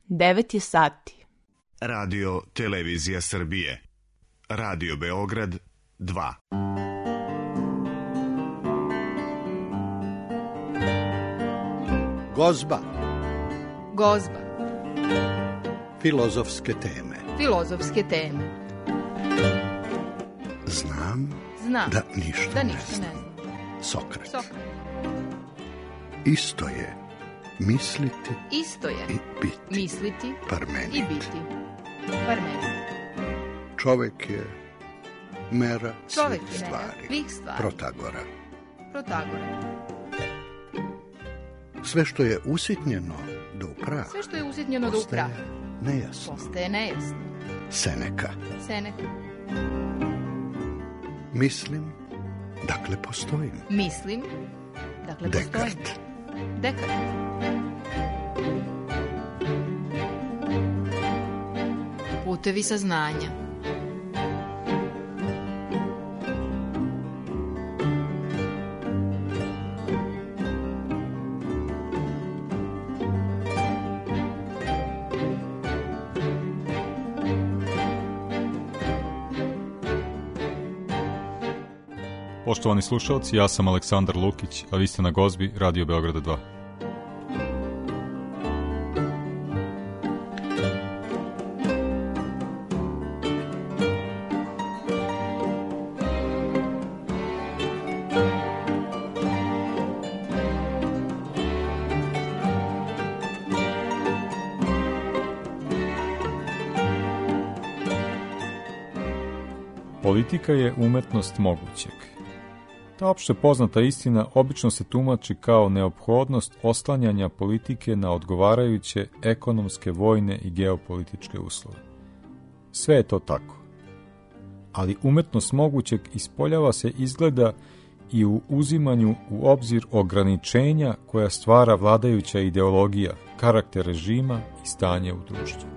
9 je sati. Radio Televizija Srbije. Radio Beograd 2. Gozba. Gozba. Filozofske teme. Filozofske teme. Znam da ništa ne znam. Sokrat. Isto je misliti i biti. Misliti Parmenid. i biti. Parmenid. Čovek je mera Čovek svih je mera stvari. svih stvari. Protagora. Sve što je usitnjeno do prah. Sve što je usitnjeno do prah. Postaje nejasno. Seneka. Mislim, dakle postojim. Dekart. Putevi saznanja. Poštovani slušalci, ja sam Aleksandar Lukić, a vi ste na Gozbi Radio Beograda 2. Politika je umetnost mogućeg. Ta opšte poznata istina obično se tumači kao neophodnost oslanjanja politike na odgovarajuće ekonomske, vojne i geopolitičke uslove. Sve je to tako. Ali umetnost mogućeg ispoljava se izgleda i u uzimanju u obzir ograničenja koja stvara vladajuća ideologija, karakter režima i stanje u društvu.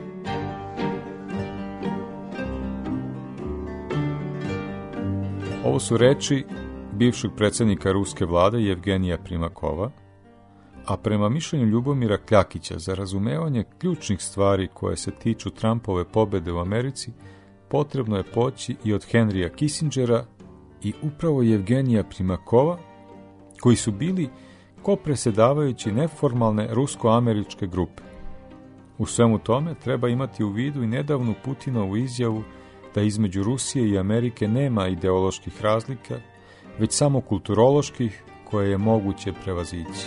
Ovo su reči bivšeg predsjednika ruske vlade Jevgenija Primakova, a prema mišljenju Ljubomira Kljakića za razumevanje ključnih stvari koje se tiču Trumpove pobede u Americi, potrebno je poći i od Henrya Kissingera i upravo Jevgenija Primakova, koji su bili kopresedavajući neformalne rusko-američke grupe. U svemu tome treba imati u vidu i nedavnu Putinovu izjavu da između Rusije i Amerike nema ideoloških razlika, već samo kulturoloških koje je moguće prevazići.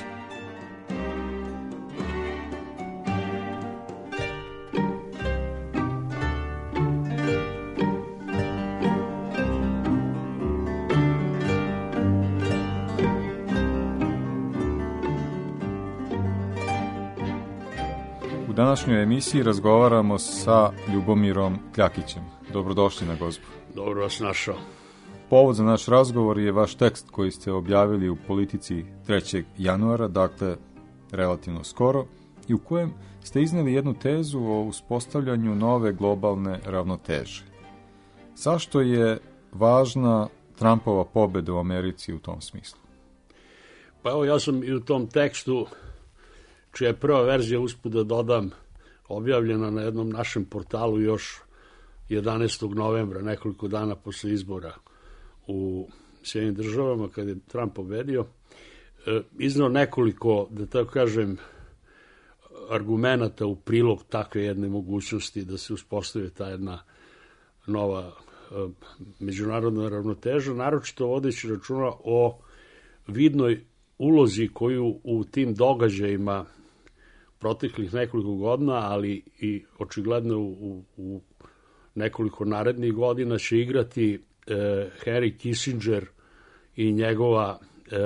U današnjoj emisiji razgovaramo sa Ljubomirom Kljakićem. Dobrodošli na Gozbu. Dobro vas našao. Povod za naš razgovor je vaš tekst koji ste objavili u Politici 3. januara, dakle relativno skoro, i u kojem ste izneli jednu tezu o uspostavljanju nove globalne ravnoteže. Zašto je važna Trumpova pobeda u Americi u tom smislu? Pa evo, ja sam i u tom tekstu, čija je prva verzija, usput da dodam, objavljena na jednom našem portalu još 11. novembra, nekoliko dana posle izbora u Sjedinjenim Državama, kad je Trump pobedio, izneo nekoliko, da tako kažem, argumenata u prilog takve jedne mogućnosti da se uspostavi ta jedna nova međunarodna ravnoteža, naročito vodeći računa o vidnoj ulozi koju u tim događajima proteklih nekoliko godina, ali i očigledno u nekoliko narednih godina će igrati Henry Kissinger i njegova,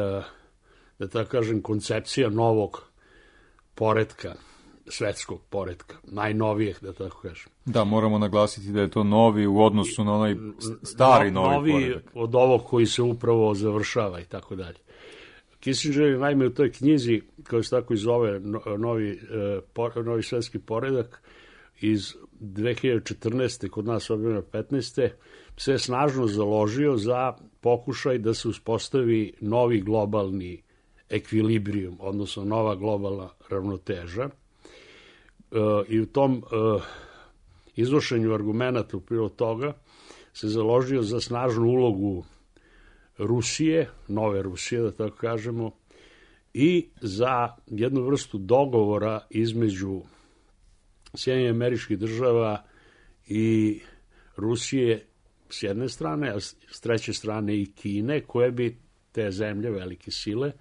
da tako kažem, koncepcija novog poretka, svetskog poretka, najnovijeg, da tako kažem. Da, moramo naglasiti da je to novi u odnosu na onaj stari novi poredak. Od ovog koji se upravo završava i tako dalje. Kissinger je naime u toj knjizi, koja se tako i zove Novi svetski poredak, iz 2014. kod nas objavljeno 15. se snažno založio za pokušaj da se uspostavi novi globalni ekvilibrijum, odnosno nova globalna ravnoteža, i u tom iznošenju argumenata u prilog toga se založio za snažnu ulogu Rusije, nove Rusije, da tako kažemo, i za jednu vrstu dogovora između Sjedinjenih Američkih Država i Rusije s jedne strane, a s treće strane i Kine, koje bi te zemlje, velike sile,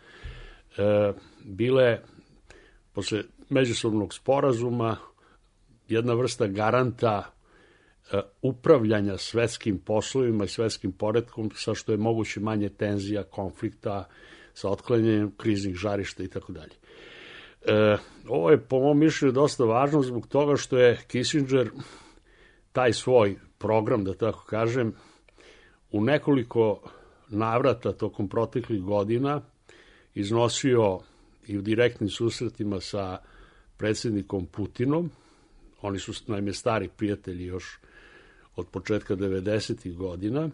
bile posle međusobnog sporazuma jedna vrsta garanta upravljanja svetskim poslovima i svetskim poretkom sa što je moguće manje tenzija, konflikta, sa otklanjanjem kriznih žarišta itd. Ovo je po mom mišljenju dosta važno zbog toga što je Kissinger taj svoj program, da tako kažem, u nekoliko navrata tokom proteklih godina iznosio i u direktnim susretima sa predsjednikom Putinom. Oni su naime stari prijatelji još od početka 90. godina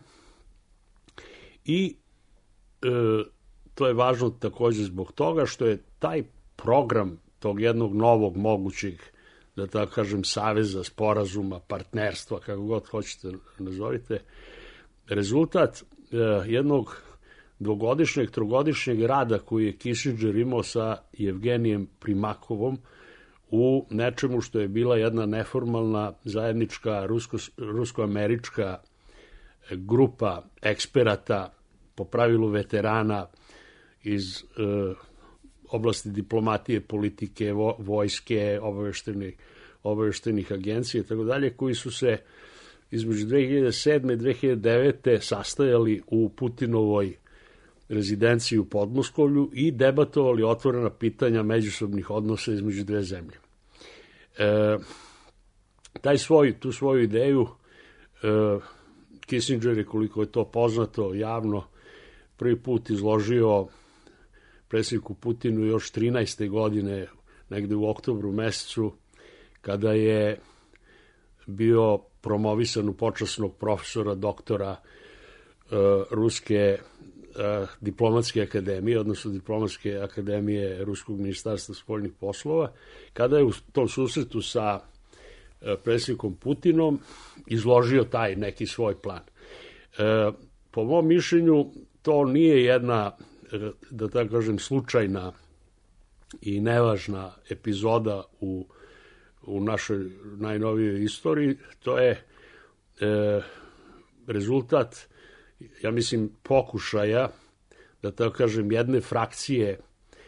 i to je važno također zbog toga što je taj program tog jednog novog mogućeg, da tako kažem, saveza, sporazuma, partnerstva, kako god hoćete nazovite, rezultat jednog dvogodišnjeg, trogodišnjeg rada koji je Kissinger imao sa Jevgenijem Primakovom u nečemu što je bila jedna neformalna zajednička rusko-američka grupa eksperata, po pravilu veterana iz oblasti diplomatije, politike, vojske, obaveštenih agencija i tako dalje, koji su se između 2007. i 2009. sastajali u Putinovoj rezidenciji u Podmoskovlju i debatovali otvorena pitanja međusobnih odnosa između dve zemlje. Tu svoju ideju Kissinger je, koliko je to poznato javno, prvi put izložio predsjedniku Putinu još 13. godine, negde u oktobru mesecu, kada je bio promovisan u počasnog profesora, doktora Ruske diplomatske akademije, odnosno diplomatske akademije Ruskog ministarstva spoljnih poslova, kada je u tom susretu sa predsjednikom Putinom izložio taj neki svoj plan. Po mom mišljenju, to nije jedna, da tako kažem, slučajna i nevažna epizoda u našoj najnovijoj istoriji. To je rezultat, ja mislim, pokušaja, da tako kažem, jedne frakcije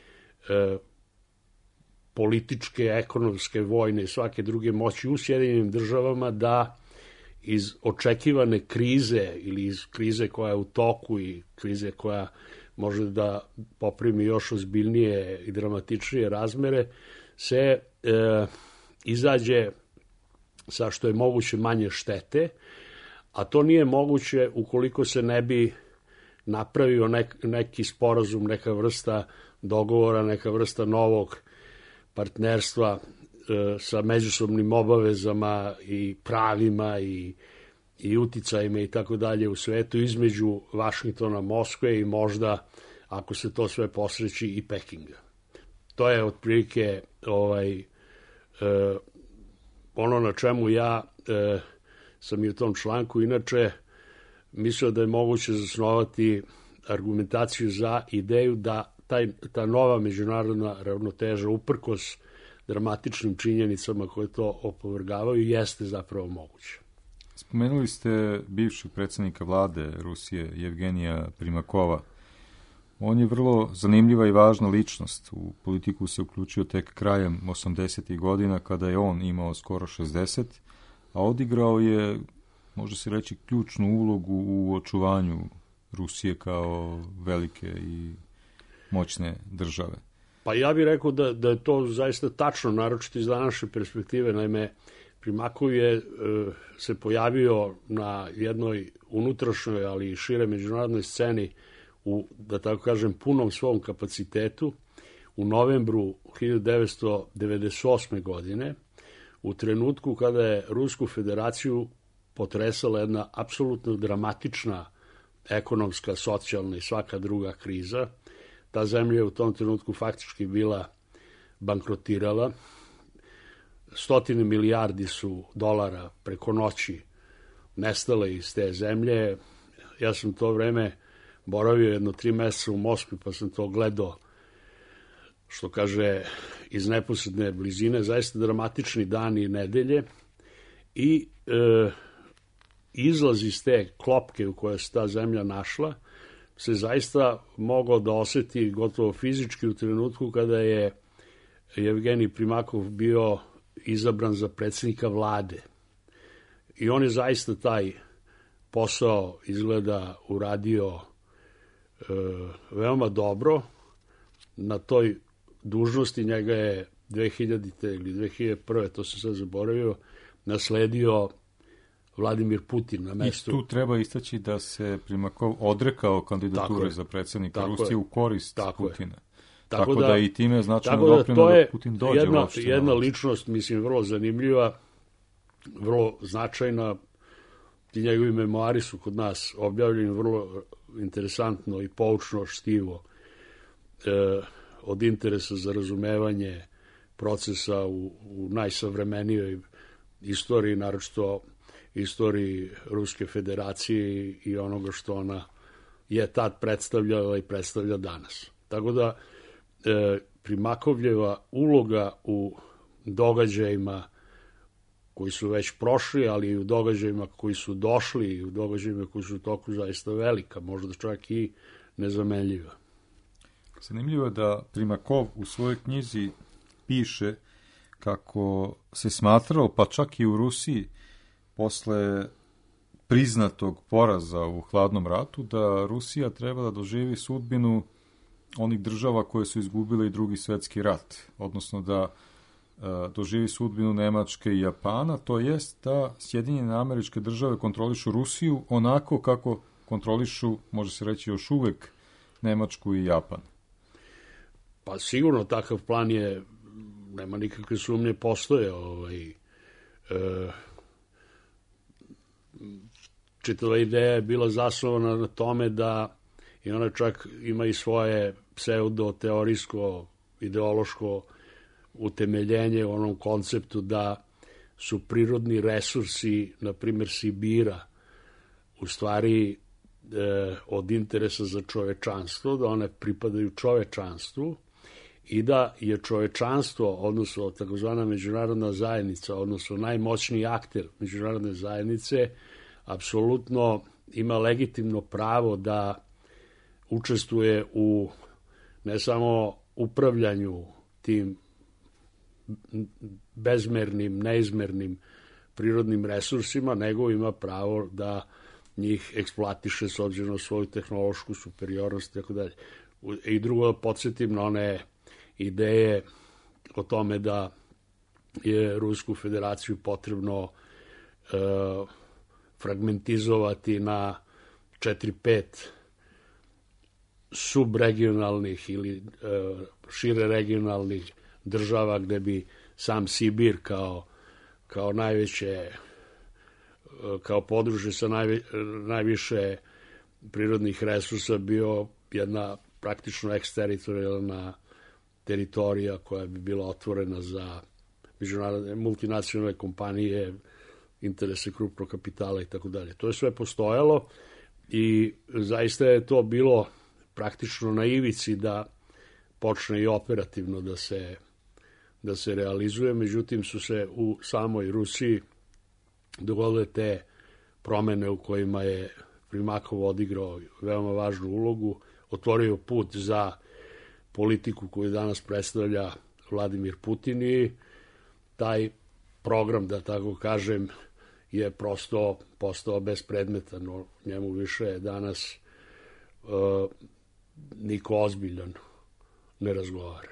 političke, ekonomske, vojne i svake druge moći u Sjedinjenim Državama da iz očekivane krize ili iz krize koja je u toku i krize koja može da poprimi još ozbiljnije i dramatičnije razmere, se izađe sa što je moguće manje štete, a to nije moguće ukoliko se ne bi napravio neki sporazum, neka vrsta dogovora, neka vrsta novog partnerstva sa međusobnim obavezama i pravima i uticajima i tako dalje u svetu između Vašingtona, Moskve i možda, ako se to sve posreći, i Pekinga. To je otprilike ono na čemu ja sam i u tom članku inače mislio da je moguće zasnovati argumentaciju za ideju da ta nova međunarodna ravnoteža, uprkos dramatičnim činjenicama koje to opovrgavaju, jeste zapravo moguće. Spomenuli ste bivšeg predsjednika vlade Rusije, Jevgenija Primakova. On je vrlo zanimljiva i važna ličnost. U politiku se uključio tek krajem 80. godina, kada je on imao skoro 60, a odigrao je, može se reći, ključnu ulogu u očuvanju Rusije kao velike i moćne države. Pa ja bih rekao da je to zaista tačno, naročito iz današnje perspektive. Naime, Primakov je se pojavio na jednoj unutrašnjoj, ali i šire međunarodnoj sceni u, da tako kažem, punom svom kapacitetu u novembru 1998. godine, u trenutku kada je Rusku federaciju potresala jedna apsolutno dramatična ekonomska, socijalna i svaka druga kriza. Ta zemlja je u tom trenutku faktički bila bankrotirala. stotine milijardi su dolara preko noći nestale iz te zemlje. Ja sam to vreme boravio jedno 3 meseca u Moskvi, pa sam to gledao, što kaže, iz neposredne blizine, zaista dramatični dani i nedelje, i izlaz iz te klopke u kojoj se ta zemlja našla se zaista mogao da oseti gotovo fizički u trenutku kada je Jevgenij Primakov bio izabran za predsjednika vlade. I on je zaista taj posao izgleda uradio veoma dobro. Na toj dužnosti njega je 2000. ili 2001. to sam sad zaboravio, nasledio Vladimir Putin na mestu. I tu treba istaći da se Primakov odrekao kandidature za predsjednika Rusije u korist Putina. Tako da i time značajno doprineo da Putin dođe uopšte. To je jedna ličnost, mislim, vrlo zanimljiva, vrlo značajna. Ti njegovi memoari su kod nas objavljeni vrlo interesantno i poučno štivo, od interesa za razumevanje procesa u najsavremenijoj istoriji, naročito istoriji Ruske federacije i onoga što ona je tad predstavljala i predstavlja danas. Tako da Primakovljeva uloga u događajima koji su već prošli, ali i u događajima koji su došli i u događajima koji su u toku zaista velika, možda čak i nezamenljiva. Zanimljivo je da Primakov u svojoj knjizi piše kako se smatrao, pa čak i u Rusiji, posle priznatog poraza u hladnom ratu, da Rusija treba da doživi sudbinu onih država koje su izgubile i Drugi svjetski rat, odnosno da doživi sudbinu Nemačke i Japana, to jest da Sjedinjene Američke Države kontrolišu Rusiju onako kako kontrolišu, može se reći još uvek, Nemačku i Japan. Pa sigurno takav plan je, nema nikakve sumnje, postoje. Čitava ideja je bila zasnovana na tome da, i ona čak ima i svoje pseudo-teorijsko, ideološko utemeljenje u onom konceptu da su prirodni resursi, na primjer Sibira, u stvari od interesa za čovečanstvo, da one pripadaju čovečanstvu i da je čovečanstvo, odnosno takozvana međunarodna zajednica, odnosno najmoćniji akter međunarodne zajednice, apsolutno ima legitimno pravo da učestvuje u ne samo upravljanju tim bezmernim, neizmernim prirodnim resursima, nego ima pravo da njih eksploatiše s obzirom na svoju tehnološku superiornost i tako dalje. I drugo, da podsjetim na one ideje o tome da je Rusku federaciju potrebno fragmentizovati na 4-5 subregionalnih ili šire regionalnih država, gde bi sam Sibir kao najveće, kao područje sa najviše prirodnih resursa bio jedna praktično eksteritorijalna teritorija koja bi bila otvorena za međunarodne multinacionalne kompanije, interese krupnog kapitala i tako dalje. To je sve postojalo i zaista je to bilo praktično na ivici da počne i operativno da se realizuje, međutim su se u samoj Rusiji dogodile te promene u kojima je Primakov odigrao veoma važnu ulogu, otvorio put za politiku koju danas predstavlja Vladimir Putin i taj program, da tako kažem, je prosto postao bespredmetan. O njemu više danas niko ozbiljan ne razgovara.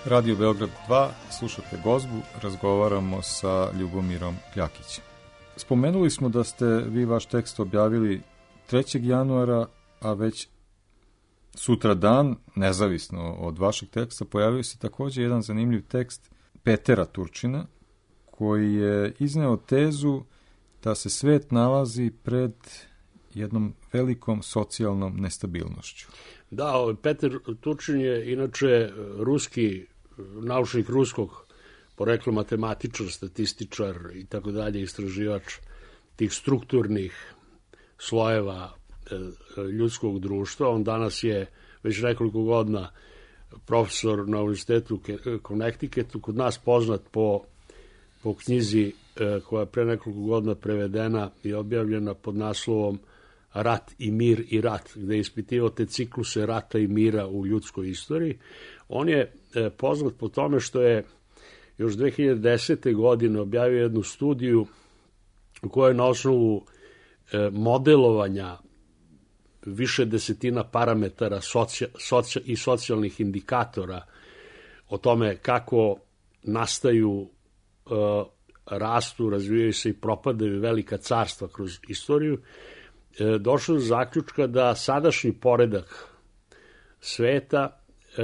Radio Beograd 2, slušate Gozbu, razgovaramo sa Ljubomirom Kljakićem. Spomenuli smo da ste vi vaš tekst objavili 3. januara, a već sutra dan, nezavisno od vašeg teksta, pojavio se također jedan zanimljiv tekst Petera Turčina, koji je izneo tezu da se svet nalazi pred jednom velikom socijalnom nestabilnošću. Da, Peter Turčin je inače ruski, naučnik ruskog porekla, matematičar, statističar i tako dalje, istraživač tih strukturnih slojeva ljudskog društva. On danas je već nekoliko godina profesor na univerzitetu Connecticutu, kod nas poznat po knjizi koja je pre nekoliko godina prevedena i objavljena pod naslovom Rat i mir i rat, gde je ispitivao te cikluse rata i mira u ljudskoj istoriji. On je poznat po tome što je još 2010. godine objavio jednu studiju u kojoj na osnovu modelovanja više desetina parametara i socijalnih indikatora o tome kako nastaju, rastu, razvijaju se i propadaju velika carstva kroz istoriju, došao do zaključka da sadašnji poredak sveta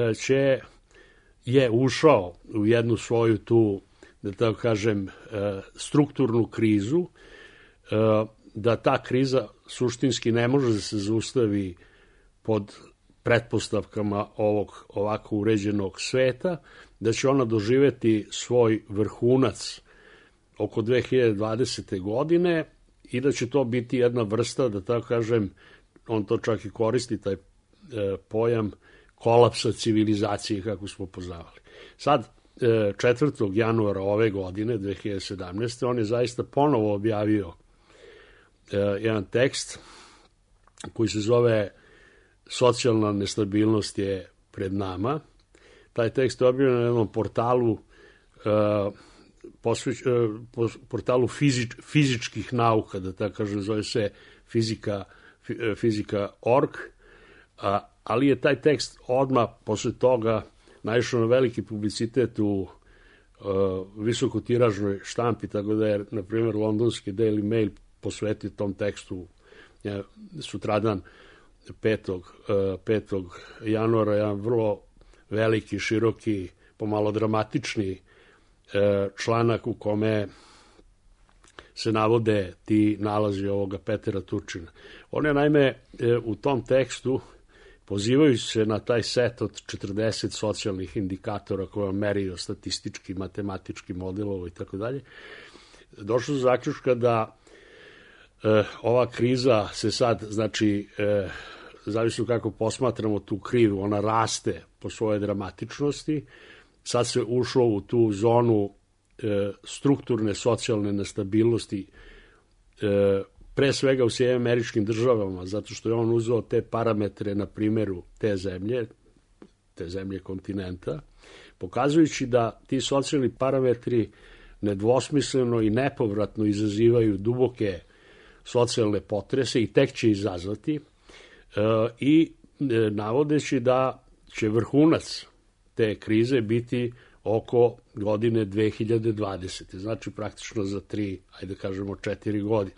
je ušao u jednu svoju tu, da tako kažem, strukturnu krizu, da ta kriza suštinski ne može da se zaustavi pod pretpostavkama ovog ovako uređenog sveta, da će ona doživeti svoj vrhunac oko 2020. godine i da će to biti jedna vrsta, da tako kažem, on to čak i koristi, taj pojam kolapsa civilizacije, kako smo poznavali. Sad, 4. januara ove godine, 2017. on je zaista ponovo objavio jedan tekst koji se zove Socijalna nestabilnost je pred nama. Taj tekst je objavljen na jednom portalu portalu fizičkih nauka, da tako kažem, zove se fizika.org, ali je taj tekst odmah posle toga naišao na veliki publicitet u visokotiražnoj štampi, tako da je, na primjer, londonski Daily Mail posvetio tom tekstu sutradan 5. januara, jedan vrlo veliki, široki, pomalo dramatični članak u kome se navode ti nalazi ovoga Petera Turčina. On je naime u tom tekstu, pozivajući se na taj set od 40 socijalnih indikatora koje on merio statistički, matematički modelovo i tako dalje, došao do zaključka da ova kriza se sad, znači, zavisno kako posmatramo tu krivu, ona raste po svojoj dramatičnosti. Sad se ušlo u tu zonu strukturne socijalne nestabilnosti, pre svega u Sjedinjenim Američkim Državama, zato što je on uzeo te parametre na primjeru te zemlje kontinenta, pokazujući da ti socijalni parametri nedvosmisleno i nepovratno izazivaju duboke socijalne potrese i tek će izazvati, i navodeći da će vrhunac te krize biti oko godine 2020. Znači praktično za 3, ajde kažemo 4 godine.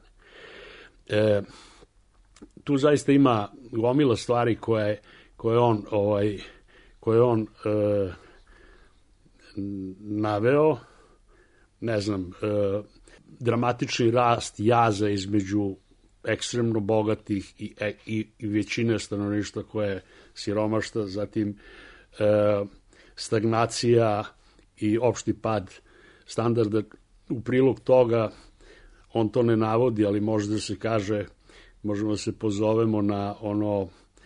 Tu zaista ima gomila stvari koje on naveo, ne znam, dramatični rast jaza između ekstremno bogatih i većine stanovništva koje je siromašta, zatim stagnacija i opšti pad standarda. U prilog toga on to ne navodi, ali može da se kaže, možemo da se pozovemo na ono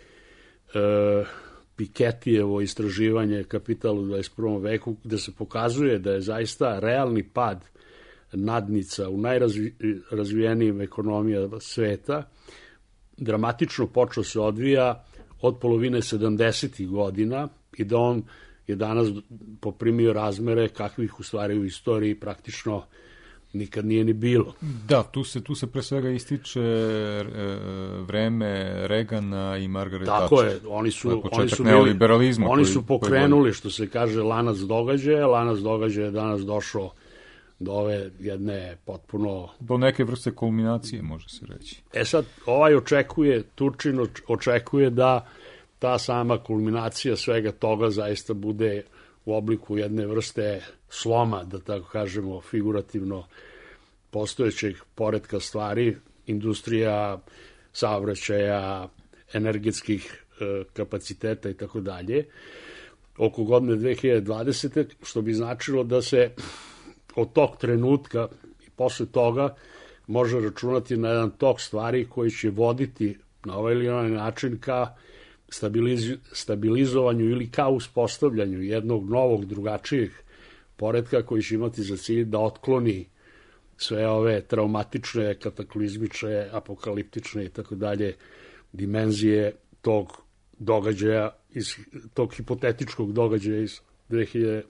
Piketijevo istraživanje Kapital u 21. veku, gde se pokazuje da je zaista realni pad nadnica u najrazvijenijim ekonomijama sveta dramatično počeo se odvija od polovine 70. godina i da on je danas poprimio razmere kakvih u stvari u istoriji praktično nikad nije ni bilo. Da, tu se pre svega ističe vreme Reagana i Margaret Thatcher. Tako je, oni su pokrenuli, što se kaže, lanac događaja je danas došao do ove jedne potpuno... Do neke vrste kulminacije, može se reći. Sad, Turčin očekuje da ta sama kulminacija svega toga zaista bude u obliku jedne vrste sloma, da tako kažemo, figurativno postojećeg poretka stvari, industrija, saobraćaja, energetskih kapaciteta i tako dalje, oko godine 2020. što bi značilo da se od tog trenutka i posle toga može računati na jedan tok stvari koji će voditi na ovaj ili onaj način ka stabilizovanju ili ka uspostavljanju jednog novog, drugačijeg poretka koji će imati za cilj da otkloni sve ove traumatične, kataklizmične, apokaliptične i tako dalje dimenzije tog događaja, tog hipotetičkog događaja iz 2020.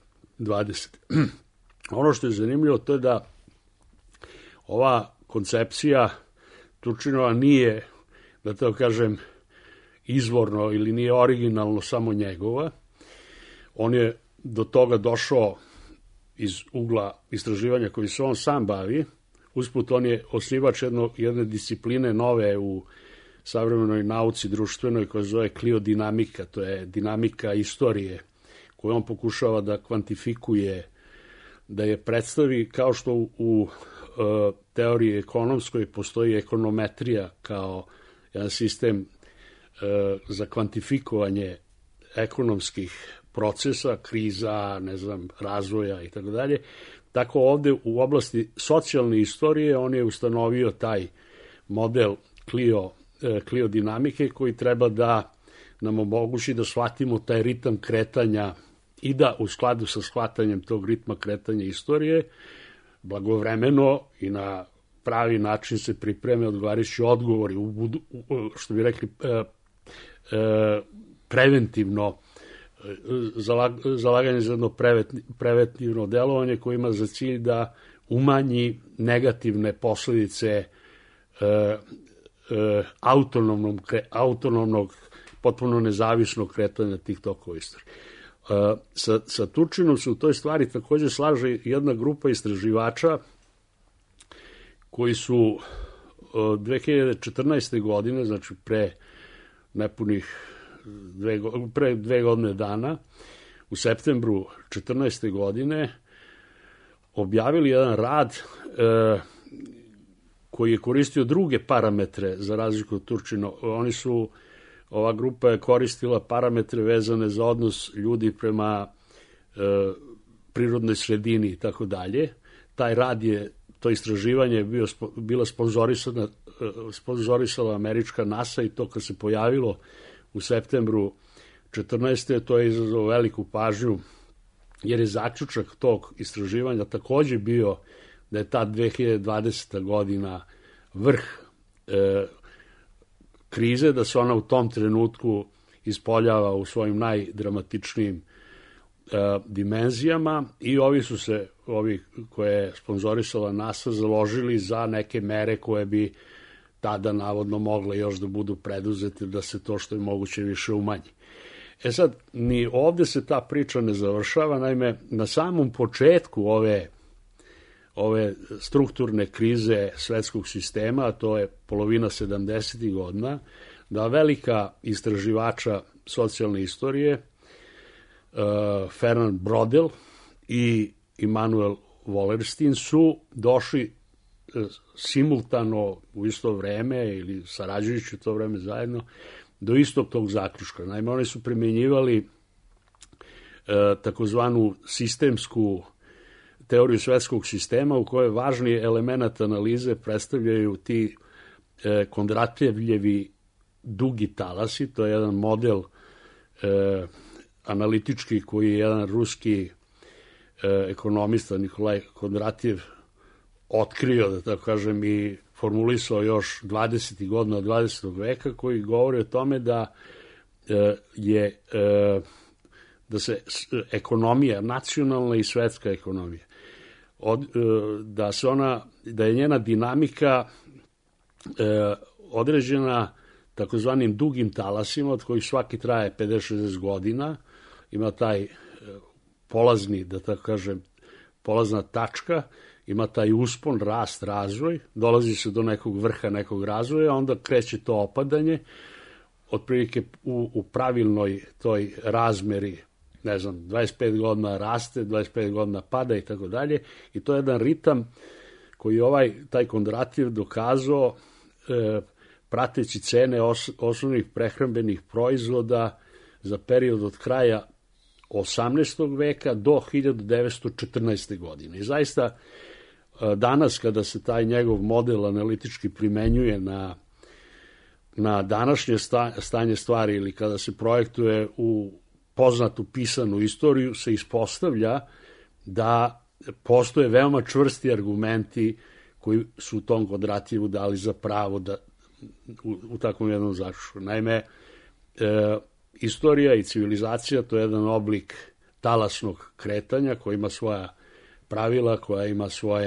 Ono što je zanimljivo to je da ova koncepcija Turčinova nije, da tako kažem, izvorno ili nije originalno samo njegova. On je do toga došao iz ugla istraživanja koji se on sam bavi. Usput on je osnivač jedne discipline nove u savremenoj nauci društvenoj koja se zove kliodinamika, to je dinamika istorije koju on pokušava da kvantifikuje, da je predstavi kao što u teoriji ekonomskoj postoji ekonometrija kao jedan sistem za kvantifikovanje ekonomskih procesa, kriza, razvoja i tako dalje. Tako ovde u oblasti socijalne istorije on je ustanovio taj model kliodinamike koji treba da nam omogući da shvatimo taj ritam kretanja i da u skladu sa shvatanjem tog ritma kretanja istorije blagovremeno i na pravi način se pripreme odgovarajući odgovori, što bi rekli preventivno, zalaganje za jedno preventivno delovanje koje ima za cilj da umanji negativne posledice autonomnog, potpuno nezavisnog kretanja tih tokova istorije. Sa Turčinom se u toj stvari takođe slaže jedna grupa istraživača koji su 2014. godine, znači pre nepunih pre 2 godine dana, u septembru 2014. godine, objavili jedan rad koji je koristio druge parametre za razliku od Turčina. Ova grupa je koristila parametre vezane za odnos ljudi prema prirodnoj sredini i tako dalje. Taj rad to istraživanje je bila sponzorisala američka NASA i to kad se pojavilo u septembru 2014. to je izazvalo veliku pažnju jer je zaključak tog istraživanja takođe bio da je ta 2020. godina vrh krize, da se ona u tom trenutku ispoljava u svojim najdramatičnijim dimenzijama i ovi koje je sponzorisala NASA založili za neke mere koje bi tada navodno mogle još da budu preduzete da se to što je moguće više umanji. Sad, ni ovde se ta priča ne završava, naime, na samom početku ove strukturne krize svetskog sistema, a to je polovina 70. godina, da velika istraživača socijalne istorije, Fernand Braudel i Immanuel Wallerstein su došli simultano u isto vreme ili sarađujući u to vreme zajedno do istog tog zaključka. Naime, oni su primjenjivali takozvanu sistemsku teoriju svetskog sistema u kojoj važni element analize predstavljaju ti Kondratjevljevi dugi talasi. To je jedan model analitički koji je jedan ruski ekonomista Nikolaj Kondratjev otkrio, da tako kažem, i formulisao još 20. godina 20. veka, koji govori o tome da se ekonomija, nacionalna i svetska ekonomija, da je njena dinamika određena takozvanim dugim talasima, od kojih svaki traje 50-60 godina, ima taj polazni, da tako kažem, polazna tačka, ima taj uspon, rast, razvoj, dolazi se do nekog vrha, nekog razvoja, onda kreće to opadanje, otprilike u pravilnoj toj razmeri, ne znam, 25 godina raste, 25 godina pada i tako dalje, i to je jedan ritam koji taj Kondratijev dokazao prateći cene osnovnih prehrambenih proizvoda za period od kraja 18. veka do 1914. godine. I zaista danas kada se taj njegov model analitički primenjuje na današnje stanje stvari ili kada se projektuje u poznatu pisanu istoriju, se ispostavlja da postoje veoma čvrsti argumenti koji su u tom Kondratijevu dali za pravo da u takvom jednom zaključku. Naime, istorija i civilizacija to je jedan oblik talasnog kretanja koji ima svoja pravila, koja ima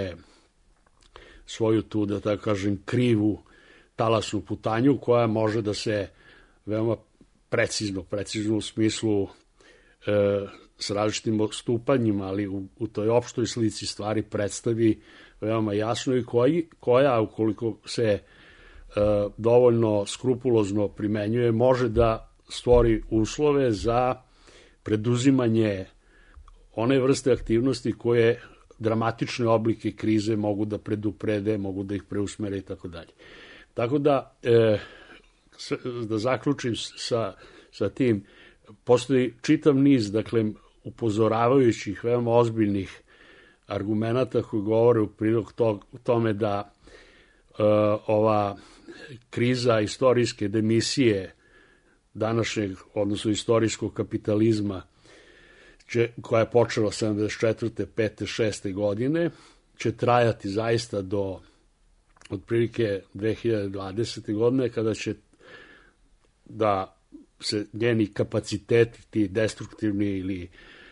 svoju tu, da tako kažem, krivu talasnu putanju koja može da se veoma precizno u smislu s različitim stupanjima, ali u toj opštoj slici stvari predstavi veoma jasno i koja ukoliko se dovoljno skrupulozno primenjuje, može da stvori uslove za preduzimanje one vrste aktivnosti koje dramatične oblike krize mogu da preduprede, mogu da ih preusmere i tako dalje. Tako da zaključim sa tim, postoji čitav niz, dakle, upozoravajućih, veoma ozbiljnih argumenata koji govore u prilog tome da ova kriza istorijske demisije današnjeg, odnosno istorijskog kapitalizma, koja je počela 74. 5. 6. godine, će trajati zaista do otprilike 2020. godine, kada će da se njeni kapaciteti, ti destruktivni ili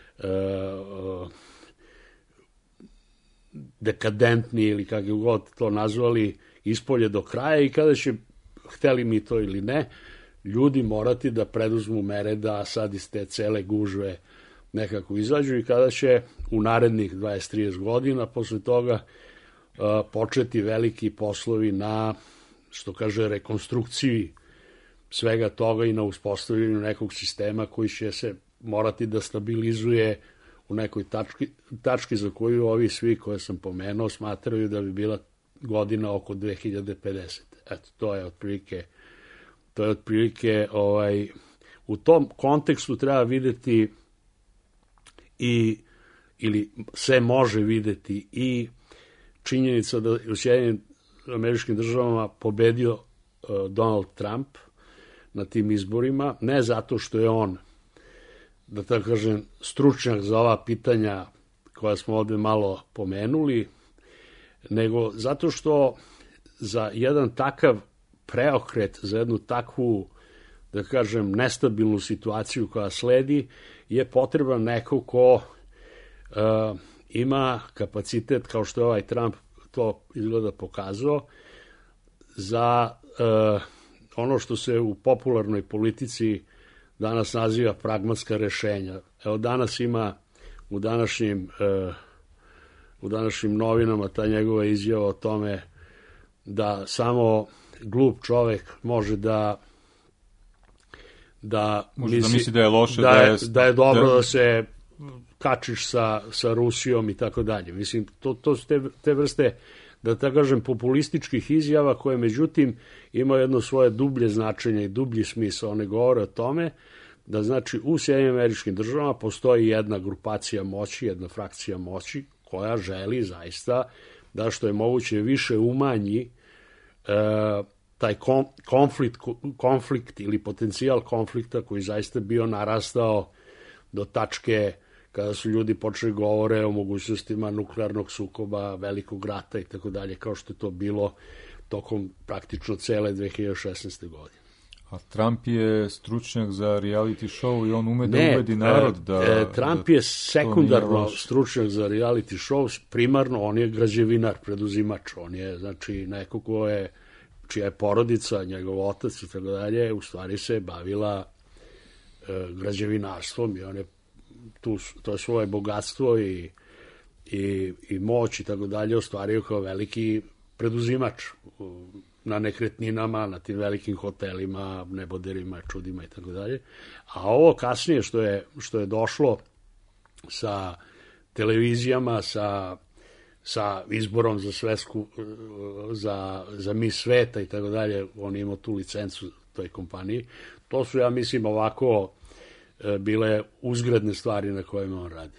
dekadentni ili kako god to nazvali, ispolje do kraja i kada će, hteli mi to ili ne, ljudi morati da preduzmu mere da sad iz te cele gužve nekako izađu i kada će u narednih 20-30 godina posle toga početi veliki poslovi na, što kaže, rekonstrukciji svega toga i na uspostavljanju nekog sistema koji će se morati da stabilizuje u nekoj tački za koju ovi svi koje sam pomenuo smatraju da bi bila godina oko 2050. Eto, to je otprilike u tom kontekstu treba videti ili se može videti i činjenica da u Sjedinjenim Američkim Državama pobedio Donald Trump na tim izborima, ne zato što je on, da tako kažem, stručnjak za ova pitanja koja smo ovde malo pomenuli, nego zato što za jedan takav preokret, za jednu takvu, da kažem, nestabilnu situaciju koja sledi, je potreban neko ko ima kapacitet, kao što je ovaj Trump to izgleda pokazao, za ono što se u popularnoj politici danas naziva pragmatska rešenja. Evo, danas ima u današnjim novinama ta njegova izjava o tome da samo glup čovek može da misli da je loše, da je dobro da se kačiš sa Rusijom i tako dalje. Mislim, to su te vrste, da tako kažem, populističkih izjava koje, međutim, imaju jedno svoje dublje značenje i dublji smisao. One govore o tome da, znači, u Sjedinjenim Američkim Državama postoji jedna grupacija moći, jedna frakcija moći koja želi zaista da što je moguće više umanji taj konflikt ili potencijal konflikta koji zaista bio narastao do tačke kada su ljudi počeli govore o mogućnostima nuklearnog sukoba, velikog rata i tako dalje, kao što je to bilo tokom praktično cele 2016. godine. A Trump je stručnjak za reality show i on ume da ubedi narod da... Trump je sekundarno stručnjak za reality show, primarno on je građevinar, preduzimač, on je znači neko čija je porodica, njegov otac i tako dalje, u stvari se bavila građevinarstvom i on je to svoje bogatstvo i moć i tako dalje ostvario kao veliki preduzimač na nekretninama, na tim velikim hotelima, neboderima, čudima i tako dalje. A ovo kasnije što je došlo sa televizijama, sa izborom za svetsku, za Miss sveta i tako dalje, on imao tu licencu toj kompaniji. To su, ja mislim, ovako bile uzgredne stvari na kojima on radi.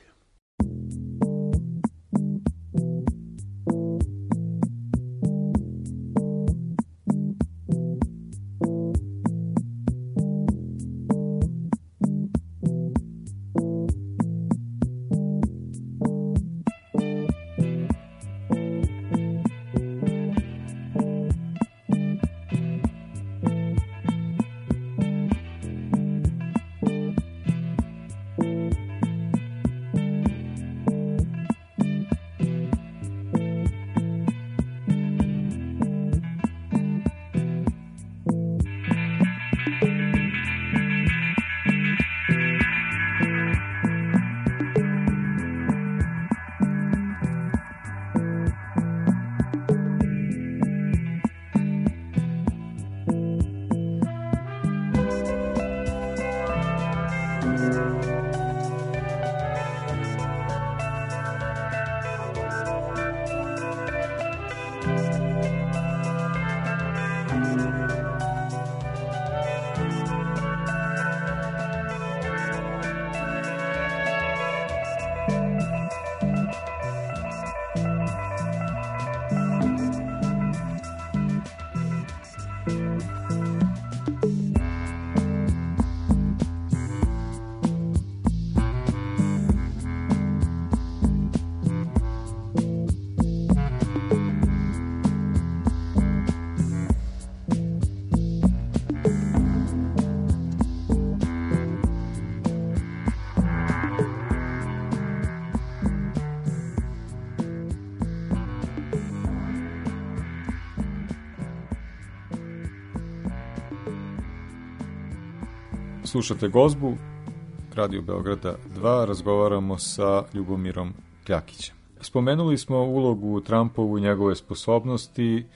Slušate Gozbu, Radio Beograda 2, razgovaramo sa Ljubomirom Kljakićem. Spomenuli smo ulogu Trumpovu i njegove sposobnosti,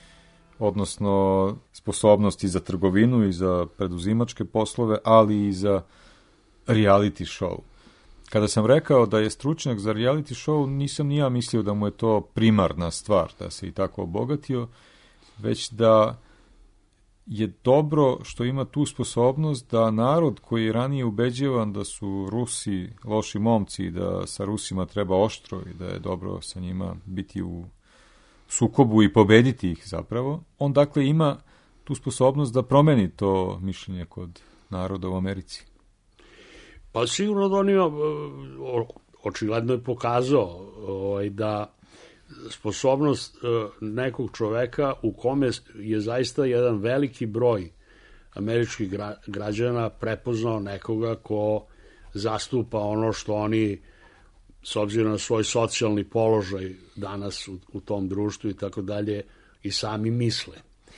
odnosno sposobnosti za trgovinu i za preduzimačke poslove, ali i za reality show. Kada sam rekao da je stručnjak za reality show, nisam ni ja mislio da mu je to primarna stvar, da se i tako obogatio, već da je dobro što ima tu sposobnost da narod koji je ranije ubeđivan da su Rusi loši momci i da sa Rusima treba oštro i da je dobro sa njima biti u sukobu i pobediti ih zapravo, on dakle ima tu sposobnost da promeni to mišljenje kod naroda u Americi. Pa sigurno da on ima, očigledno je pokazao da sposobnost nekog čoveka u kome je zaista jedan veliki broj američkih građana prepoznao nekoga ko zastupa ono što oni, s obzirom na svoj socijalni položaj danas u tom društvu i tako dalje, i sami misle.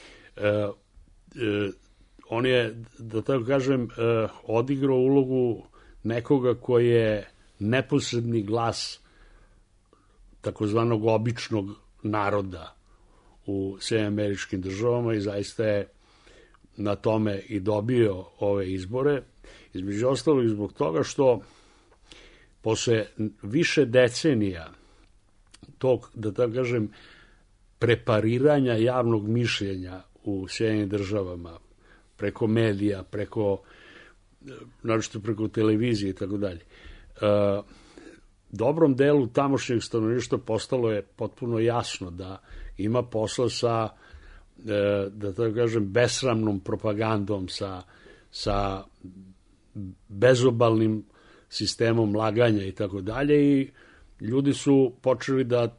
On je, da tako kažem, odigrao ulogu nekoga koji je neposredni glas takozvanog običnog naroda u Sjedinjenim Američkim Državama i zaista je na tome i dobio ove izbore. Između ostalog zbog toga što posle više decenija tog, da tako kažem, prepariranja javnog mišljenja u Sjedinjenim Državama preko medija, naročito preko televizije i tako dalje, dobrom delu tamošnjeg stanovništva postalo je potpuno jasno da ima posla sa, da tako kažem, besramnom propagandom, sa bezobalnim sistemom laganja i tako dalje, i ljudi su počeli da,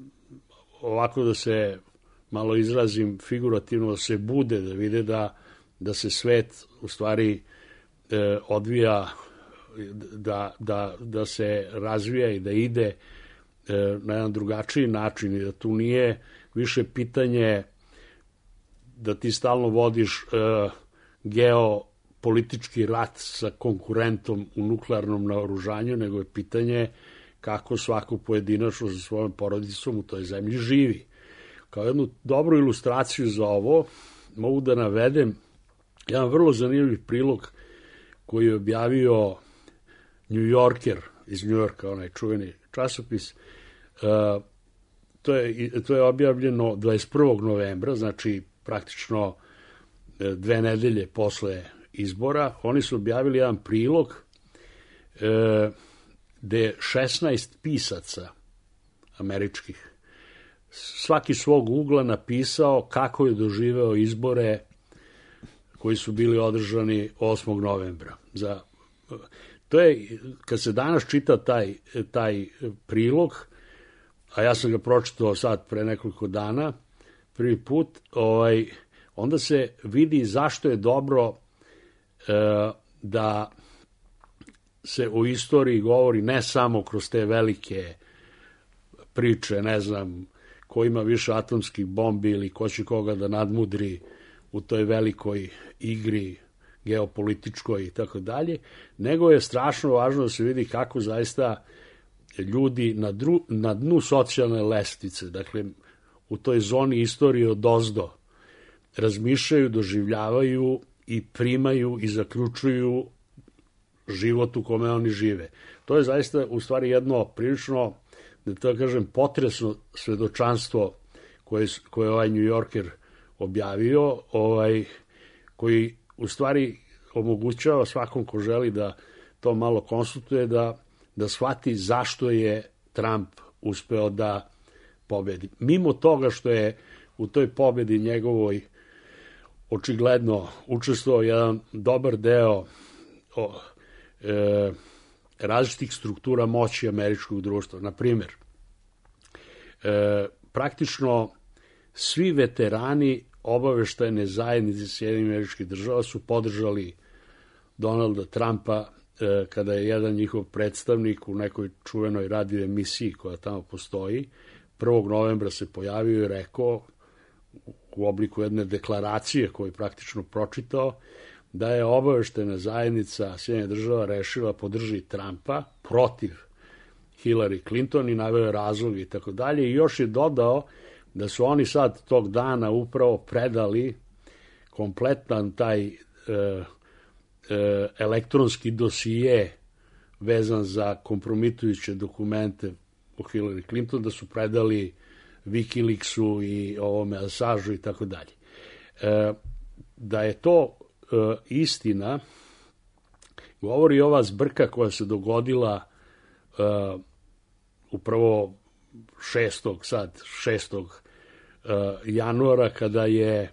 ovako da se malo izrazim figurativno, da se bude, da vide da da se svet u stvari odvija, da se razvija i da ide na jedan drugačiji način i da tu nije više pitanje da ti stalno vodiš geopolitički rat sa konkurentom u nuklearnom naoružanju, nego je pitanje kako svako pojedinačno sa svojom porodicom u toj zemlji živi. Kao jednu dobru ilustraciju za ovo mogu da navedem jedan vrlo zanimljiv prilog koji je objavio New Yorker iz New Yorka, onaj čuveni časopis. To je objavljeno 21. novembra, znači praktično 2 nedelje posle izbora. Oni su objavili jedan prilog gde je 16 pisaca američkih svaki svog ugla napisao kako je doživeo izbore koji su bili održani 8. novembra. To je, kad se danas čita taj prilog, a ja sam ga pročitao sad pre nekoliko dana, prvi put, onda se vidi zašto je dobro da se o istoriji govori ne samo kroz te velike priče, ne znam, ko ima više atomskih bombi ili ko će koga da nadmudri u toj velikoj igri geopolitičkoj i tako dalje, nego je strašno važno da se vidi kako zaista ljudi na dnu socijalne lestvice, dakle u toj zoni istorije odozdo, razmišljaju, doživljavaju i primaju i zaključuju život u kome oni žive. To je zaista u stvari jedno prilično, da to kažem, potresno svedočanstvo koje je ovaj New Yorker objavio, koji u stvari omogućava svakom ko želi da to malo konsultuje, da shvati zašto je Trump uspeo da pobedi. Mimo toga što je u toj pobedi njegovoj očigledno učestvovao jedan dobar deo različitih struktura moći američkog društva. Na primjer, praktično svi veterani obaveštajne zajednice Sjedinjenih Američkih Država su podržali Donalda Trumpa kada je jedan njihov predstavnik u nekoj čuvenoj radio emisiji koja tamo postoji 1. novembra se pojavio i rekao u obliku jedne deklaracije koju je praktično pročitao da je obaveštajna zajednica Sjedinjenih Država rešila podrži Trumpa protiv Hillary Clinton i naveo razloge i tako dalje, i još je dodao da su oni sad tog dana upravo predali kompletan taj elektronski dosije vezan za kompromitujuće dokumente o Hillary Clinton, da su predali Wikileaksu i ovome Assange i tako dalje. Da je to istina, govori ova zbrka koja se dogodila upravo 6. januara, kada je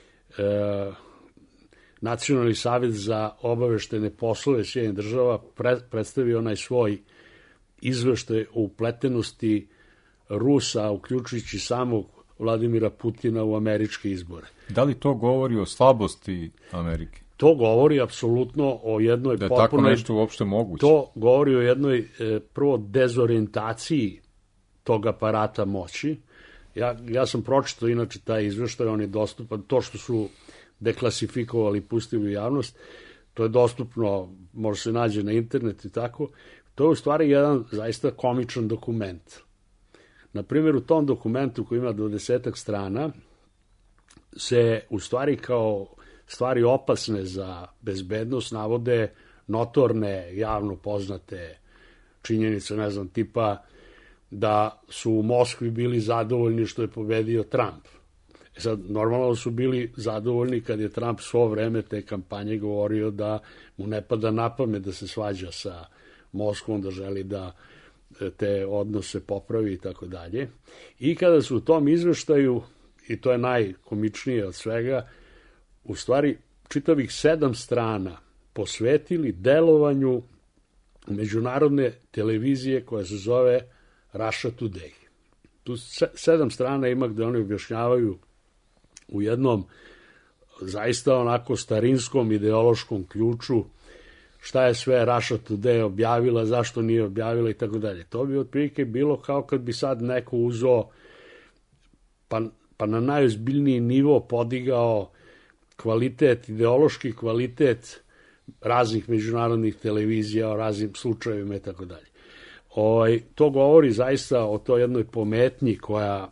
Nacionalni savjet za obaveštene poslove Sjedinjenih Država predstavio onaj svoj izveštaj o upletenosti Rusa, uključujući samog Vladimira Putina u američke izbore. Da li to govori o slabosti Amerike? To govori apsolutno o jednoj potpunoj... Da je tako nešto uopšte moguće? To govori o jednoj prvo dezorijentaciji tog aparata moći. Ja sam pročitao inače taj izveštaj, on je dostupan, to što su deklasifikovali i pustili u javnost, to je dostupno, može se nađe na internetu i tako. To je u stvari jedan zaista komičan dokument. Na primjer, u tom dokumentu koji ima 20 strana se u stvari kao stvari opasne za bezbednost navode notorne, javno poznate činjenice, ne znam, tipa da su u Moskvi bili zadovoljni što je pobedio Trump. Sad, normalno su bili zadovoljni kad je Trump svo vreme te kampanje govorio da mu ne pada na pamet da se svađa sa Moskvom, da želi da te odnose popravi i tako dalje. I kada su u tom izveštaju, i to je najkomičnije od svega, u stvari čitavih 7 strana posvetili delovanju međunarodne televizije koja se zove Russia Today. Tu 7 strana ima gde oni objašnjavaju u jednom zaista onako starinskom ideološkom ključu, šta je sve Russia Today objavila, zašto nije objavila i tako dalje. To bi otprilike bilo kao kad bi sad neko uzeo pa na najozbiljniji nivo podigao kvalitet, ideološki kvalitet raznih međunarodnih televizija, o raznim slučajevima i tako dalje. To govori zaista o toj jednoj pometnji koja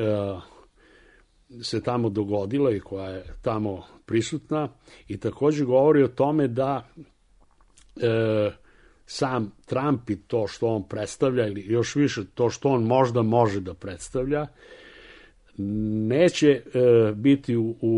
se tamo dogodila i koja je tamo prisutna i također govori o tome da sam Trump i to što on predstavlja ili još više to što on možda može da predstavlja neće biti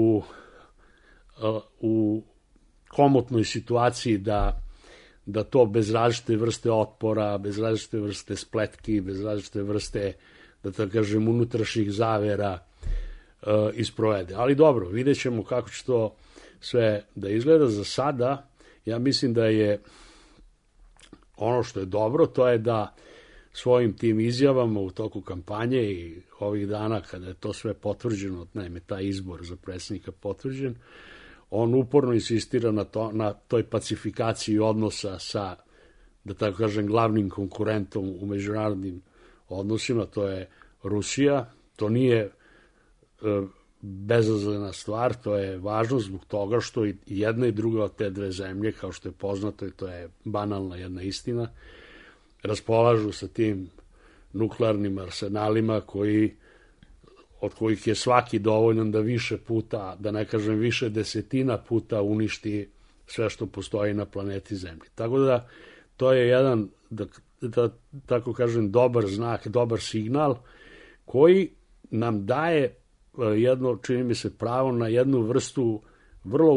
u komotnoj situaciji da to bez različite vrste otpora, bez različite vrste spletki, bez različite vrste, da tako kažem, unutrašnjih zavera isprovede. Ali dobro, vidjet ćemo kako će to sve da izgleda. Za sada, ja mislim da je ono što je dobro, to je da svojim tim izjavama u toku kampanje i ovih dana kada je to sve potvrđeno, naime taj izbor za predsjednika potvrđen, on uporno insistira na toj pacifikaciji odnosa sa, da tako kažem, glavnim konkurentom u međunarodnim odnosima, to je Rusija. To nije bezazlena stvar, to je važno zbog toga što i jedna i druga od te dve zemlje, kao što je poznato i to je banalna jedna istina, raspolažu sa tim nuklearnim arsenalima od kojih je svaki dovoljan da više puta, da ne kažem više desetina puta uništi sve što postoji na planeti Zemlji. Tako da to je jedan, da tako kažem, dobar znak, dobar signal koji nam daje jedno, čini mi se, pravo na jednu vrstu vrlo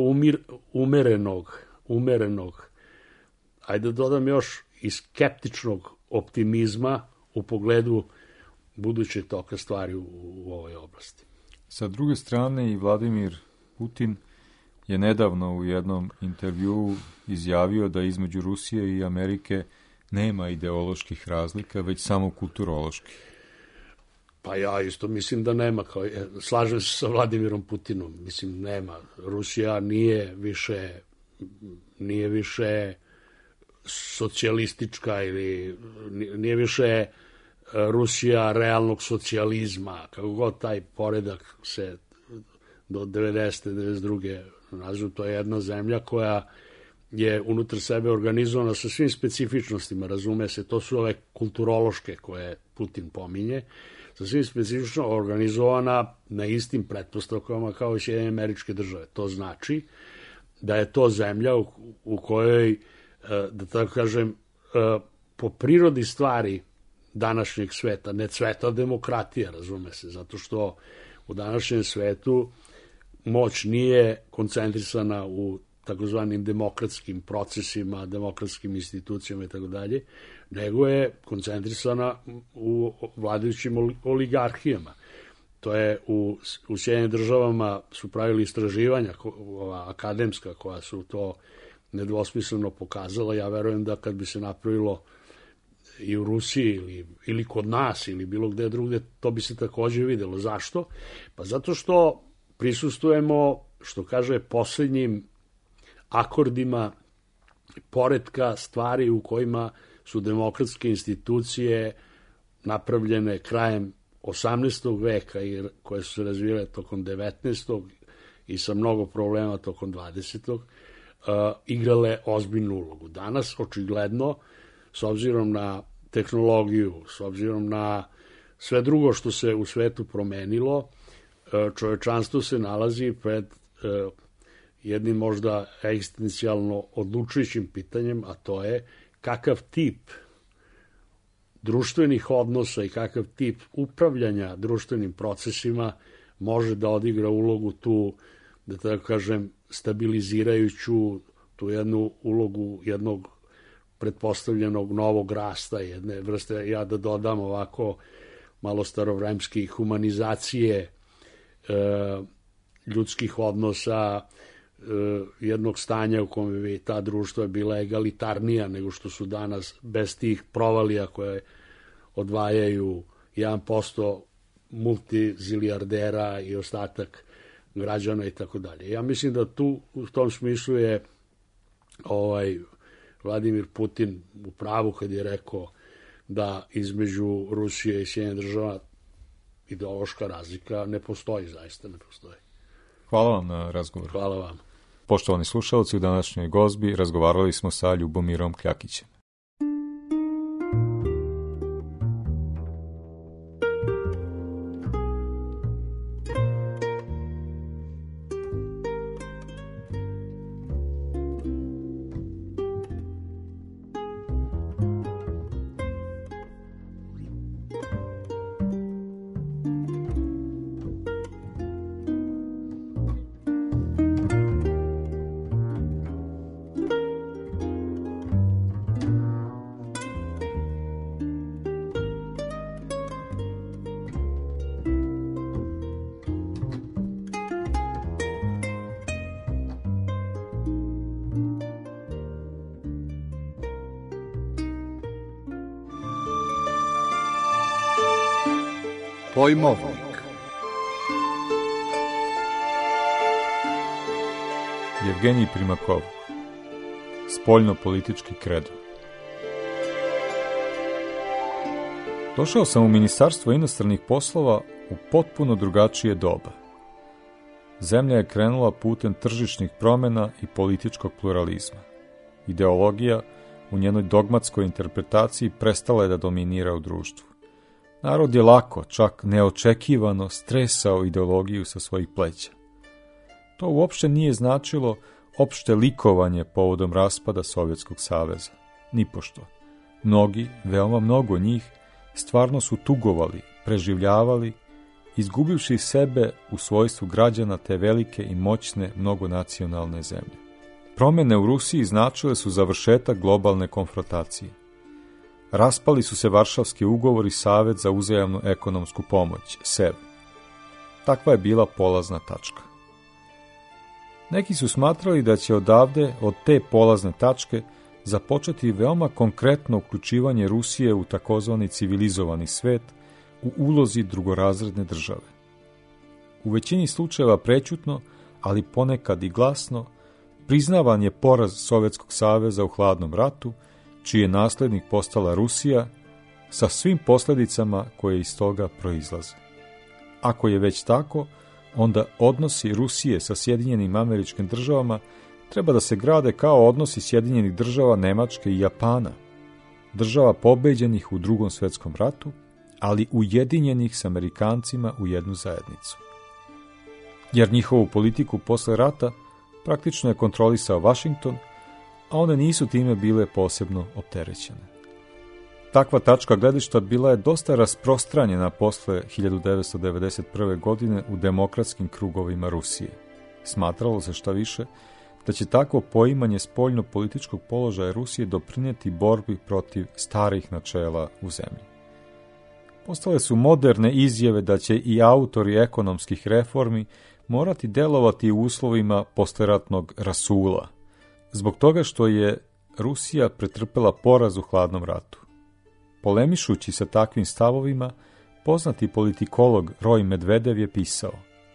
umerenog, ajde da dodam još i skeptičnog optimizma u pogledu budućeg toka stvari u ovoj oblasti. Sa druge strane i Vladimir Putin je nedavno u jednom intervjuu izjavio da između Rusije i Amerike nema ideoloških razlika, već samo kulturoloških. Pa ja isto mislim da nema. Slažem se sa Vladimirom Putinom. Mislim, nema. Rusija nije više socijalistička ili nije više Rusija realnog socijalizma. Kako god taj poredak se do 90. 92. nazivu, to je jedna zemlja koja je unutar sebe organizovana sa svim specifičnostima, razume se, to su ove kulturološke koje Putin pominje, sa svim specifično organizovana na istim pretpostavkama kao i Sjedinjene Američke Države. To znači da je to zemlja u kojoj, da tako kažem, po prirodi stvari današnjeg sveta, ne cveta demokratija, razume se, zato što u današnjem svetu moć nije koncentrisana u takozvanim demokratskim procesima, demokratskim institucijama i tako dalje, nego je koncentrisana u vladajućim oligarhijama. To je u Sjedinjenim Državama su pravili istraživanja akademska koja su to nedvosmisleno pokazala. Ja verujem da kad bi se napravilo i u Rusiji ili kod nas ili bilo gde drugde, to bi se također videlo. Zašto? Pa zato što prisustujemo, što kaže, posljednjim akordima poretka stvari u kojima su demokratske institucije napravljene krajem 18. veka i koje su se razvijale tokom 19. i sa mnogo problema tokom 20. Igrale ozbiljnu ulogu. Danas, očigledno, s obzirom na tehnologiju, s obzirom na sve drugo što se u svetu promenilo, čovečanstvo se nalazi pred jednim možda egzistencijalno odlučujućim pitanjem, a to je kakav tip društvenih odnosa i kakav tip upravljanja društvenim procesima može da odigra ulogu tu, da tako kažem, stabilizirajuću tu jednu ulogu jednog pretpostavljenog novog rasta, jedne vrste, ja da dodam ovako malo starovremski, humanizacije ljudskih odnosa, jednog stanja u kome bi ta društva bila egalitarnija nego što su danas, bez tih provalija koje odvajaju 1% multizilijardera i ostatak građana i tako dalje. Ja mislim da tu u tom smislu je Vladimir Putin u pravu kad je rekao da između Rusije i Sjedinjenih Država ideološka razlika ne postoji, zaista ne postoji. Hvala vam na razgovoru. Hvala vam. Poštovani slušalci, u današnjoj gozbi razgovarali smo sa Ljubomirom Kljakićem. Pojmovnik. Jevgenij Primakov. Spoljno-politički kredo. Došao sam u Ministarstvo inostranih poslova u potpuno drugačije doba. Zemlja je krenula putem tržišnih promjena i političkog pluralizma. Ideologija u njenoj dogmatskoj interpretaciji prestala je da dominira u društvu. Narod je lako, čak neočekivano, stresao ideologiju sa svojih pleća. To uopšte nije značilo opšte likovanje povodom raspada Sovjetskog saveza. Nipošto. Mnogi, veoma mnogo njih, stvarno su tugovali, preživljavali, izgubivši sebe u svojstvu građana te velike i moćne mnogonacionalne zemlje. Promjene u Rusiji značile su završetak globalne konfrontacije. Raspali su se Varšavski ugovor i Savet za uzajamnu ekonomsku pomoć, SEV. Takva je bila polazna tačka. Neki su smatrali da će odavde, od te polazne tačke, započeti veoma konkretno uključivanje Rusije u takozvani civilizovani svet u ulozi drugorazredne države. U većini slučajeva prećutno, ali ponekad i glasno, priznavan je poraz Sovjetskog saveza u hladnom ratu, čiji je naslednik postala Rusija, sa svim posljedicama koje iz toga proizlaze. Ako je već tako, onda odnosi Rusije sa Sjedinjenim Američkim Državama treba da se grade kao odnosi Sjedinjenih Država, Nemačke i Japana, država pobeđenih u Drugom svjetskom ratu, ali ujedinjenih s Amerikancima u jednu zajednicu. Jer njihovu politiku posle rata praktično je kontrolisao Washington, a one nisu time bile posebno opterećene. Takva tačka gledišta bila je dosta rasprostranjena posle 1991. godine u demokratskim krugovima Rusije. Smatralo se šta više da će takvo poimanje spoljno-političkog položaja Rusije doprinijeti borbi protiv starih načela u zemlji. Postale su moderne izjave da će i autori ekonomskih reformi morati delovati u uslovima posleratnog rasula, zbog toga što je Rusija pretrpela poraz u hladnom ratu. Polemišući sa takvim stavovima, poznati politikolog Roj Medvedev je pisao: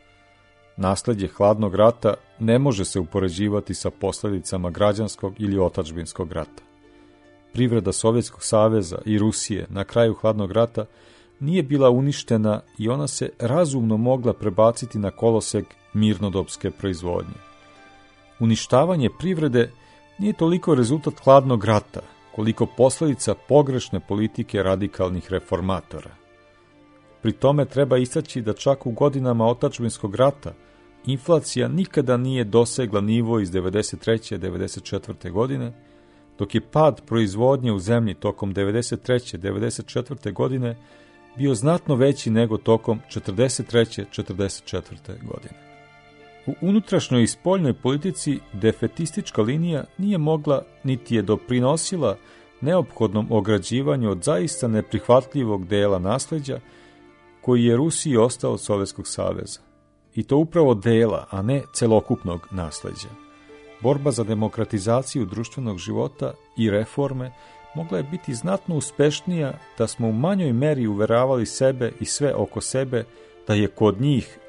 nasljeđe hladnog rata ne može se upoređivati sa posljedicama građanskog ili otadžbinskog rata. Privreda Sovjetskog saveza i Rusije na kraju hladnog rata nije bila uništena i ona se razumno mogla prebaciti na kolosek mirnodopske proizvodnje. Uništavanje privrede nije toliko rezultat hladnog rata, koliko posljedica pogrešne politike radikalnih reformatora. Pri tome treba istaći da čak u godinama otadžbinskog rata inflacija nikada nije dosegla nivo iz 93. 94. godine, dok je pad proizvodnje u zemlji tokom 93. 94. godine bio znatno veći nego tokom 43. 44. godine. U unutrašnjoj i spoljnoj politici defetistička linija nije mogla niti je doprinosila neophodnom ograđivanju od zaista neprihvatljivog dela nasljeđa koji je Rusiji ostao od Sovjetskog saveza. I to upravo dela, a ne celokupnog nasljeđa. Borba za demokratizaciju društvenog života i reforme mogla je biti znatno uspešnija da smo u manjoj meri uveravali sebe i sve oko sebe da je kod njih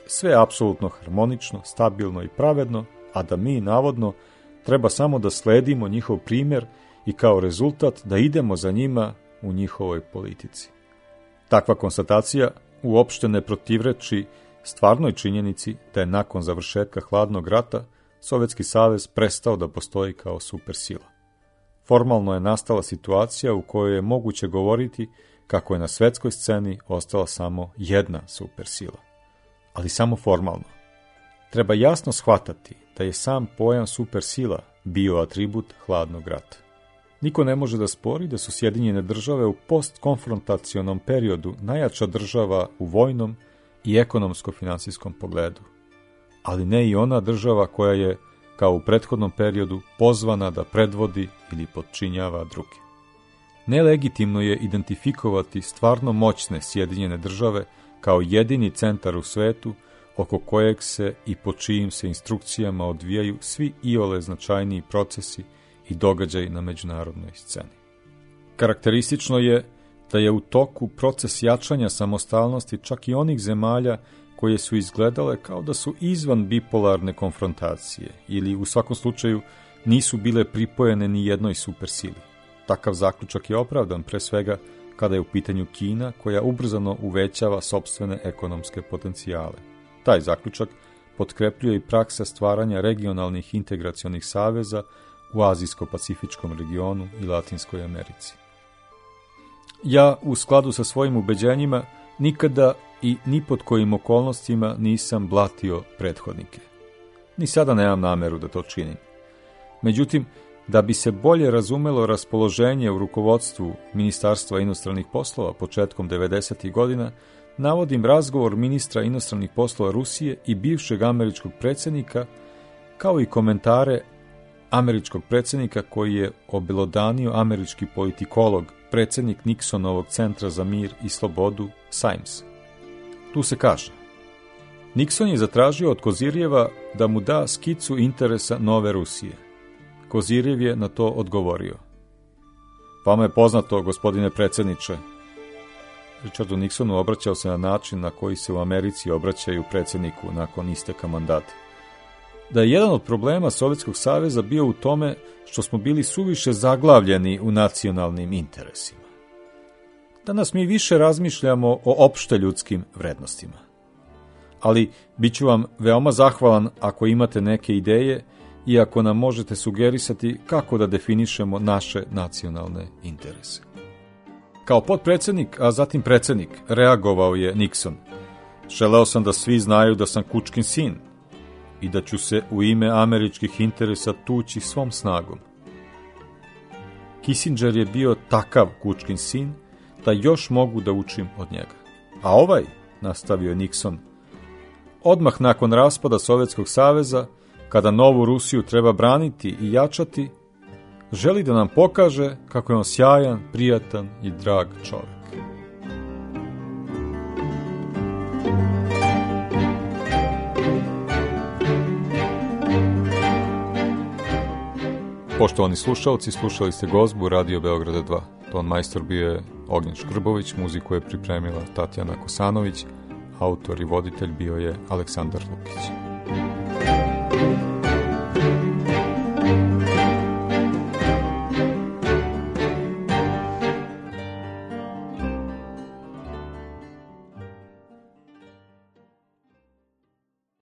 sve apsolutno harmonično, stabilno i pravedno, a da mi, navodno, treba samo da sledimo njihov primjer i kao rezultat da idemo za njima u njihovoj politici. Takva konstatacija uopšte ne protivreči stvarnoj činjenici da je nakon završetka hladnog rata Sovjetski savez prestao da postoji kao supersila. Formalno je nastala situacija u kojoj je moguće govoriti kako je na svetskoj sceni ostala samo jedna supersila. Ali samo formalno. Treba jasno shvatati da je sam pojam supersila bio atribut hladnog rata. Niko ne može da spori da su Sjedinjene države u postkonfrontacionom periodu najjača država u vojnom i ekonomsko-finansijskom pogledu, ali ne i ona država koja je, kao u prethodnom periodu, pozvana da predvodi ili podčinjava druge. Nelegitimno je identifikovati stvarno moćne Sjedinjene države kao jedini centar u svetu oko kojeg se i po čijim se instrukcijama odvijaju svi iole značajniji procesi i događaj na međunarodnoj sceni. Karakteristično je da je u toku proces jačanja samostalnosti čak i onih zemalja koje su izgledale kao da su izvan bipolarne konfrontacije ili u svakom slučaju nisu bile pripojene ni jednoj supersili. Takav zaključak je opravdan pre svega kada je u pitanju Kina koja ubrzano uvećava sopstvene ekonomske potencijale. Taj zaključak potkrepljuje i praksa stvaranja regionalnih integracionih saveza u Azijsko-Pacifičkom regionu i Latinskoj Americi. Ja, u skladu sa svojim ubeđenjima, nikada i ni pod kojim okolnostima nisam blatio prethodnike. Ni sada nemam nameru da to činim. Međutim, da bi se bolje razumelo raspoloženje u rukovodstvu Ministarstva inostranih poslova početkom 90. godina, navodim razgovor ministra inostranih poslova Rusije i bivšeg američkog predsjednika, kao i komentare američkog predsjednika koji je obelodanio američki politikolog, predsjednik Nixonovog centra za mir i slobodu, Symes. Tu se kaže: Nixon je zatražio od Kozirjeva da mu da skicu interesa nove Rusije. Kozirjev je na to odgovorio: Vama je poznato, gospodine predsjedniče. Richardu Nixonu obraćao se na način na koji se u Americi obraćaju predsjedniku nakon isteka mandata. Da je jedan od problema Sovjetskog saveza bio u tome što smo bili suviše zaglavljeni u nacionalnim interesima. Danas mi više razmišljamo o opšte ljudskim vrednostima. Ali bit ću vam veoma zahvalan ako imate neke ideje i ako nam možete sugerisati kako da definišemo naše nacionalne interese. Kao potpredsjednik, a zatim predsjednik, reagovao je Nixon: Želeo sam da svi znaju da sam kučkin sin i da ću se u ime američkih interesa tući svom snagom. Kissinger je bio takav kučkin sin da još mogu da učim od njega. A ovaj, nastavio Nixon, odmah nakon raspada Sovjetskog saveza, kada novu Rusiju treba braniti i jačati, želi da nam pokaže kako je on sjajan, prijatan i drag čovjek. Poštovani slušalci, slušali ste Gozbu Radio Beograda 2. Ton majstor bio je Ognjen Škrbović, muziku je pripremila Tatjana Kosanović, autor i voditelj bio je Aleksandar Lukić.